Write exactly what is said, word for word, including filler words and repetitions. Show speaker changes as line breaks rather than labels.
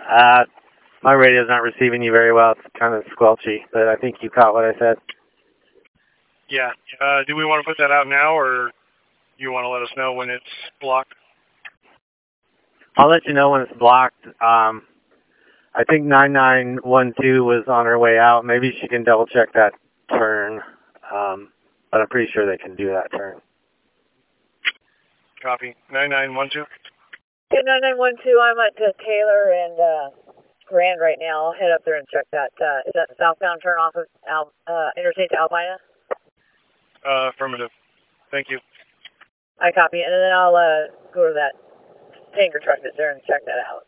Uh, my radio's not receiving you very well. It's kind of squelchy, but I think you caught what I said.
Yeah. Uh, do we want to put that out now, or you want to let us know when it's blocked?
I'll let you know when it's blocked. Um, I think nine nine one two was on her way out. Maybe she can double check that turn, um, but I'm pretty sure they can do that turn.
Copy. nine nine one two?
Okay, nine nine one two, I'm at uh, Taylor and uh, Grand right now. I'll head up there and check that. Uh, is that the southbound turn off of Al uh, Interstate to Albina?
Uh, affirmative. Thank you.
I copy, and then I'll uh, go to that tanker truck that's there and check that out.